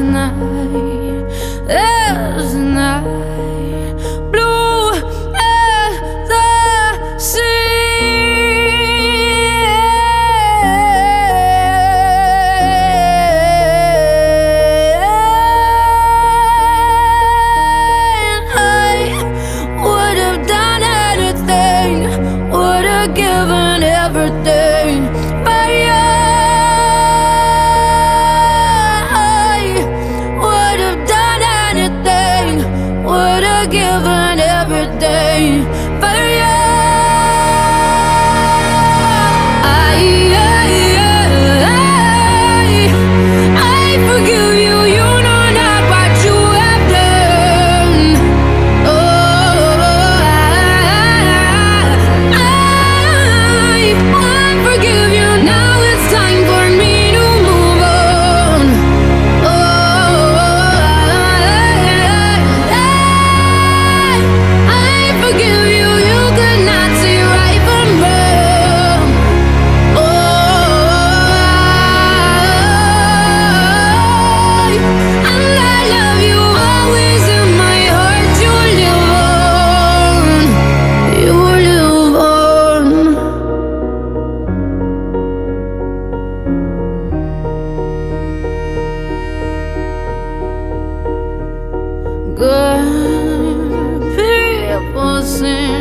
there's a night, blue as the sea. I would have done anything, would have given everything for you. Given everything for you. I forgive you. You know not what you have done. Oh, I forgive you. Now it's time for me to move on. Forgive you, you could not see right from wrong. Oh, and I love you always in my heart. You live on. Good people sing